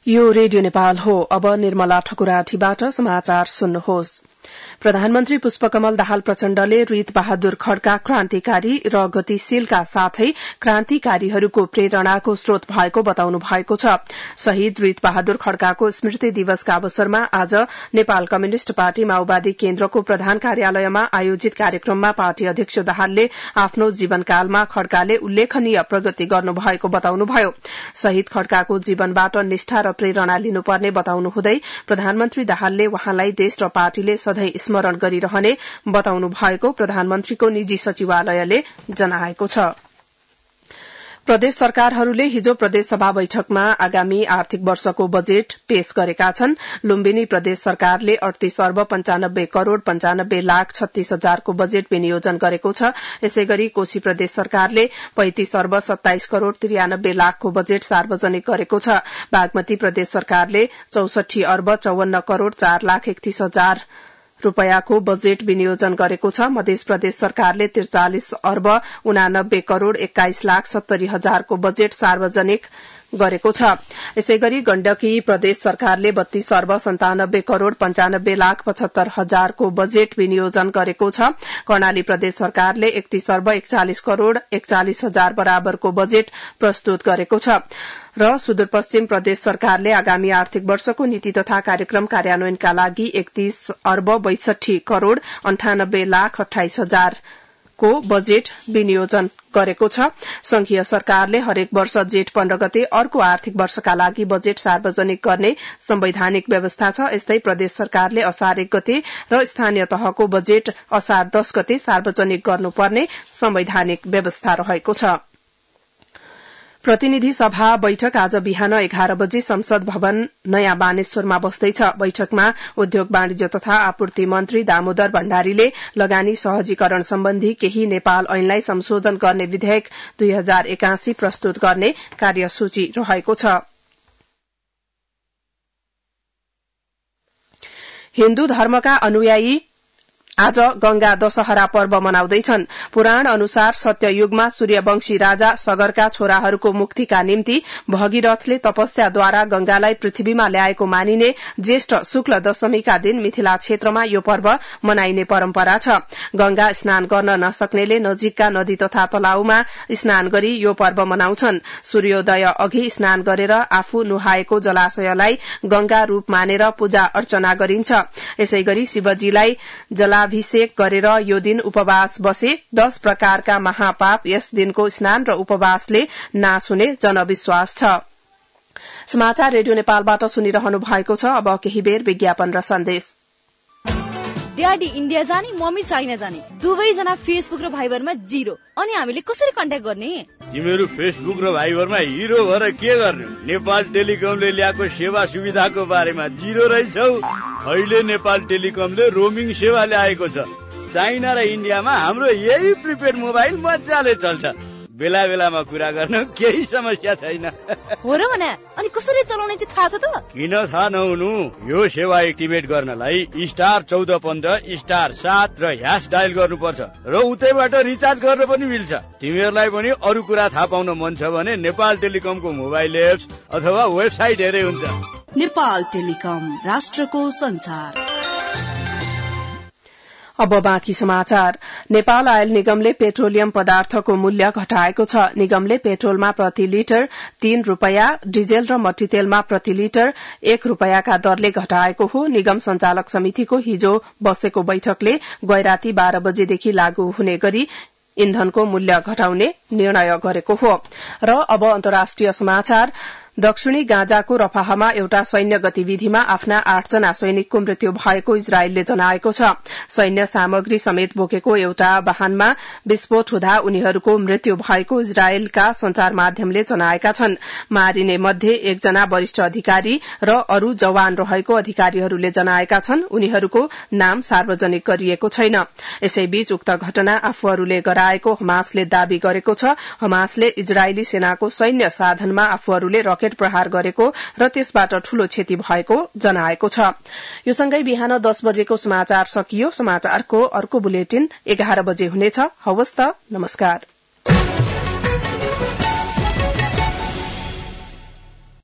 यो रेडियो नेपाल हो। अब निर्मला ठकुराठीबाट समाचार सुन्नुहोस्। प्रधानमन्त्री पुष्पकमल दाहाल प्रचण्डले रीत बहादुर खड्का क्रान्तिकारी र गतिशीलका साथै क्रान्तिकारीहरूको प्रेरणाको स्रोत भएको बताउनु भएको छ। शहीद रीत बहादुर खड्काको स्मृति दिवसका अवसरमा आज नेपाल कम्युनिष्ट पार्टी माओवादी केन्द्रको प्रधान कार्यालयमा आयोजित कार्यक्रममा पार्टी अध्यक्ष दाहालले आफ्नो जीवनकालमा खड्काले उल्लेखनीय प्रगति गर्नुभएको बताउनुभयो। शहीद खड्काको जीवनबाट निष्ठा र प्रेरणा लिनुपर्ने बताउनुहुँदै प्रधानमन्त्री दाहालले वहाँलाई देश र पार्टीले सधैं स्मरण गरिरहने बताउनु भएको प्रधानमन्त्रीको निजी सचिवालयले जनाएको छ। प्रदेश सरकारहरूले हिजो प्रदेश सभा बैठकमा आगामी आर्थिक वर्षको बजेट पेश गरेका छन्। लुम्बिनी प्रदेश सरकारले 38 अर्ब 95 करोड़ 95 लाख 36 हजारको बजेट विनियोजन गरेको छ। यसैगरी कोशी प्रदेश सरकारले 35 अर्ब 27 करोड़ 93 लाखको बजेट सार्वजनिक गरेको छ। बागमती प्रदेश सरकारले 64 अर्ब 54 करोड़ 4 लाख 31 हजार रूपैयाँको बजेट विनियोजन गरेको छ। मध्य प्रदेश सरकारले 43 अर्ब 89 करोड़ 21 लाख 70 हजारको बजेट सार्वजनिक गरेको छ। यसैगरी गण्डकी प्रदेश सरकारले 32 अर्ब 97 करोड़ 95 लाख 75 हजारको बजेट विनियोजन गरेको छ। कर्णाली प्रदेश सरकारले 31 अर्ब 41 करोड़ 41 हजार बराबरको बजेट प्रस्तुत गरेको छ र सुदूरपश्चिम प्रदेश सरकारले आगामी आर्थिक वर्षको नीति तथा कार्यक्रम कार्यान्वयनका लागि 31 अर्ब 62 करोड़ 98 लाख 28 हजार को बजेट विनियोजन गरेको छ। संघीय सरकारले हरेक वर्ष जेठ 15 गते अर्को आर्थिक वर्षका लागि बजेट सार्वजनिक गर्ने संवैधानिक व्यवस्था छ। यस्तै प्रदेश सरकारले असार 1 गते र स्थानीय तहको बजेट असार 10 गते सार्वजनिक गर्नुपर्ने संवैधानिक व्यवस्था रहेको छ। प्रतिनिधि सभा बैठक आज बिहान 11 बजे संसद भवन नयाँ बानेश्वरमा बस्दैछ। बैठकमा उद्योग वाणिज्य तथा आपूर्ति मन्त्री दामोदर भण्डारीले लगानी सहजीकरण सम्बन्धी केही नेपाल ऐनलाई संशोधन गर्ने विधेयक 2081 प्रस्तुत गर्ने कार्यसूची रहेको छ। हिन्दू धर्मका अनुयायी आज गंगा दशहरा पर्व मनाउँदैछन्। पुराण अनुसार सत्ययुगमा सूर्यवंशी राजा सगरका छोराहरूको मुक्तिका निम्ति भगीरथले तपस्याद्वारा गंगालाई पृथ्वीमा ल्याएको मानिने ज्येष्ठ शुक्ल दशमीका दिन मिथिला क्षेत्रमा यो पर्व मनाइने परम्परा छ। गंगा स्नान गर्न नसक्नेले नजिकका नदी तथा तलाउमा स्नान गरी यो पर्व मनाउँछन्। सूर्योदय अघि स्नान गरेर आफू नुहाएको जलाशयलाई गंगा रूप मानेर पूजा अर्चना गरिन्छ। यसैगरी शिवजीलाई अभिषेक गरेर यो दिन उपवास बसे 10 प्रकारका महापाप यस दिनको स्नान र उपवासले नाश हुने जनविश्वास छ। समाचार रेडियो नेपालबाट सुनिरहनु भएको छ। अब केही बेर विज्ञापन र सन्देश। ड्याडी इन्डिया जाने मम्मी चाइना जाने दुवैजना फेसबुक र भाइबरमा 0। अनि हामीले कसरी कन्ट्याक्ट गर्ने? तिमीहरू फेसबुक र भाइबरमा हिरो भएर के गर्ने? नेपाल टेलिकमले ल्याएको सेवा सुविधाको बारेमा 0 रहेछौ। अहिले नेपाल टेलिकमले रोमिङ सेवा ल्याएको छ। चाइना र इन्डियामा हाम्रो यही प्रिपेड मोबाइल मजाले चल्छ। बेला बेलामा कुरा गर्न केही समस्या छैन। हो र भने अनि कसरी चलाउने चाहिँ थाहा छ त? किन थाहा नहुनु? यो सेवा एक्टिभेट गर्नलाई *1415 *7 र # डायल गर्नुपर्छ र उतैबाट रिचार्ज गर्न पनि मिल्छ। तिमीहरूलाई पनि अरू कुरा थाहा पाउन मन छ भने नेपाल टेलिकमको मोबाइल एप्स अथवा वेबसाइट हेरे हुन्छ। नेपाल टेलिकम, राष्ट्रको संचार। अब बाँकी समाचार। नेपाल आयल निगमले पेट्रोलियम पदार्थको मूल्य घटाएको छ। निगमले पेट्रोलमा प्रति लिटर 3 रूपैयाँ, डिजेल र मट्टीतेलमा प्रति लिटर 1 रूपैयाँका दरले घटाएको हो। निगम संचालक समितिको हिजो बसेको बैठकले गैराती 12 बजेदेखि लागू हुने गरी इन्धनको मूल्य घटाउने निर्णय गरेको हो। र अब अन्तर्राष्ट्रिय समाचार। दक्षिणी गाजाको रफाहमा एउटा सैन्य गतिविधिमा आफ्ना 8 जना सैनिकको मृत्यु भएको इजरायलले जनाएको छ। सैन्य सामग्री समेत बोकेको एउटा वाहनमा विस्फोट हुँदा उनीहरूको मृत्यु भएको इजरायलका संचार माध्यमले जनाएका छन्। मारिने मध्ये 1 जना वरिष्ठ अधिकारी र अरू जवान रहेको अधिकारीहरूले जनाएका छन्। उनीहरूको नाम सार्वजनिक गरिएको छैन। यसैबीच उक्त घटना आफूहरूले गराएको हमासले दावी गरेको छ। हमासले इजरायली सेनाको सैन्य साधनमा आफूहरूले रकेट प्रहार गरेको र त्यसबाट ठूलो क्षति भएको जनाएको छ। यो सँगै बिहान 10 बजेको समाचार सकियो। समाचारको अर्को बुलेटिन 11 बजे हुनेछ। हवस् त, नमस्कार।